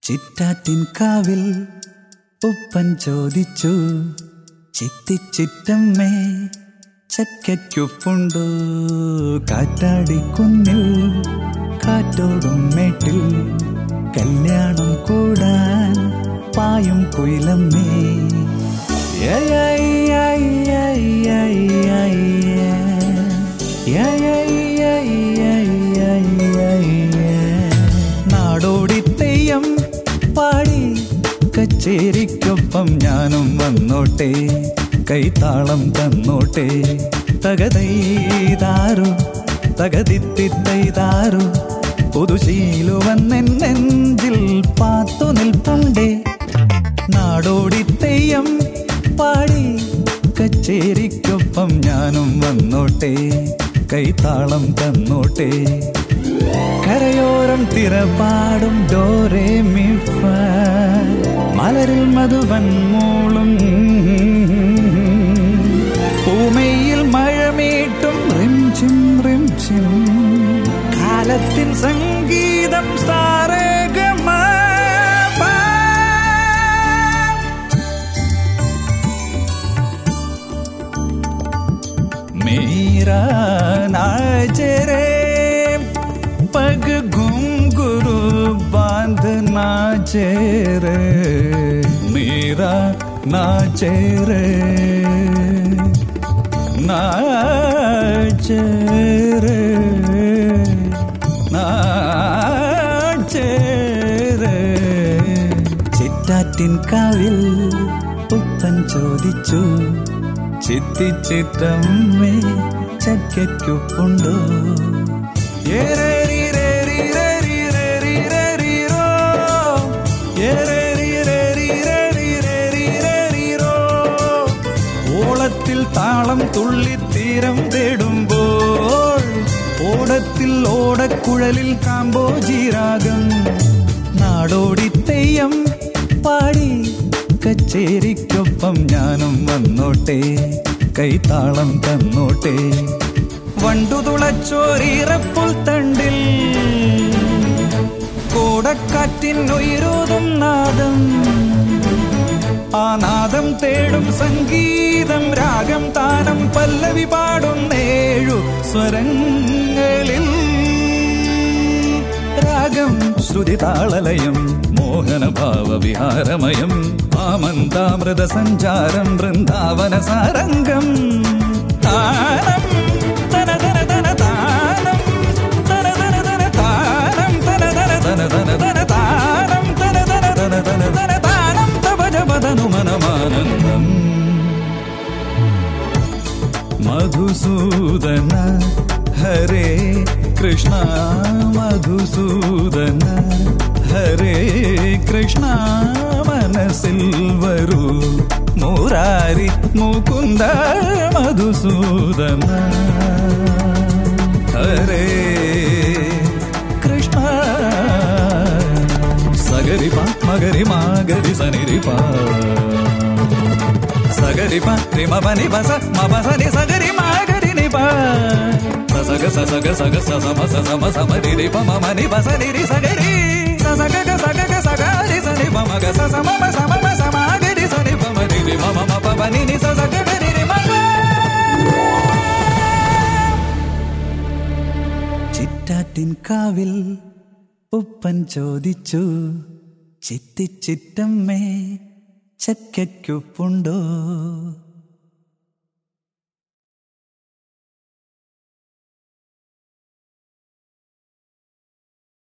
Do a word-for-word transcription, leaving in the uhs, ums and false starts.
ചിറ്റാറ്റിൻ കാവിൽ ഉപ്പൻ ചോദിച്ചു, ചിത്തിച്ചിറ്റമ്മേ ചക്കയ്ക്കൊപ്പുണ്ടോ? കാറ്റാടിക്കുന്നിൽ കാറ്റോടും മേട്ടിൽ കല്യാണം കൂടാൻ പായും കുയിലമ്മേ. നാടോടി തെയ്യം പാടി കച്ചേരിക്കൊപ്പം ഞാനും വന്നോട്ടെ, കൈത്താളം തന്നോട്ടെ. തകതൈതാരു തകതിത്തിത്തൈതാരു പുതുശീലുവന്നെൻ നെഞ്ചിൽ പാത്തു നിൽപ്പുണ്ടേ. നാടോടി തെയ്യം പാടി കച്ചേരിക്കൊപ്പം ഞാനും വന്നോട്ടെ, കൈത്താളം തന്നോട്ടെ. കരയോരം തിരപാടും ഡോരേ മി ഫ, മലരിൽ മധുവൻ മൂളും പൂമയിൽ മഴമീട്ടും റിംചിം റിംചിം കാലത്തിൻ സംഗീതം സാരേഗമ. मेरा नाचे रे पग घुंघरू बांध नाचे रे, मेरा नाचे रे नाचे रे नाचे रे. ചിറ്റാറ്റിൻ കാവിൽ ഉപ്പൻ ചോദിച്ചു, ചിത്തിച്ചിറ്റമ്മേ ചക്കയ്ക്കൊപ്പുണ്ടോ? ഓളത്തിൽ താളം തുള്ളിത്തീരം തേടുമ്പോൾ ഓടത്തിൽ ഓടക്കുഴലിൽ കാമ്പോജീരാഗം. നാടോടി തെയ്യം പാടി കച്ചേരിക്കൊപ്പം ഞാനും വന്നോട്ടെ, കൈത്താളം തന്നോട്ടെ. വണ്ടു തുളച്ചോരീറപ്പുൽ തണ്ടിൽ കോടക്കാറ്റിൻ ഉയരൂതും നാദം, ആ നാദം തേടും സംഗീതം രാഗം താനം പല്ലവി പാടും ഏഴു സ്വരങ്ങളിൽ. രാഗം ശ്രുതി താളലയം മോഹനഭാവ വിഹാരമയം ആമന്താമൃത സഞ്ചാരം വൃന്ദാവന സാരംഗം. താനം തന തന തന താനം തന തന തന താനം തന തന തന തന തന താനം തന തന തന തന തന താനം തപ ജപതനു മനമാനന്ദം. മധുസൂദന ഹരേ കൃഷ്ണ മധുസൂദന ഹരേ കൃഷ്ണ മനസ്സിൽ വരൂ മുരാരി മുകുന്ദ മധുസൂദന ഹരേ കൃഷ്ണ. സഗരി പ മഗരി മാഗരി സനിരി പ സഗരി പ രിമ പനി പസ മ പസനി സഗരി മാഗരി നി പ സഗ സഗ സഗ സമ സമ സമ രി പ മ നി പസ നി സഗരി സഗ സഗ സഗരി സനി പ മഗ സ സമ സമ സമ ഗരി സനി പ മ രി മ മ പ നി നി സ സഗ രി രി മ. ചിറ്റാറ്റിൻ കാവിൽ ഉപ്പൻ ചോദിച്ചു, ചിത്തിച്ചിറ്റമ്മേ ചക്കയ്ക്കൊപ്പുണ്ടോ?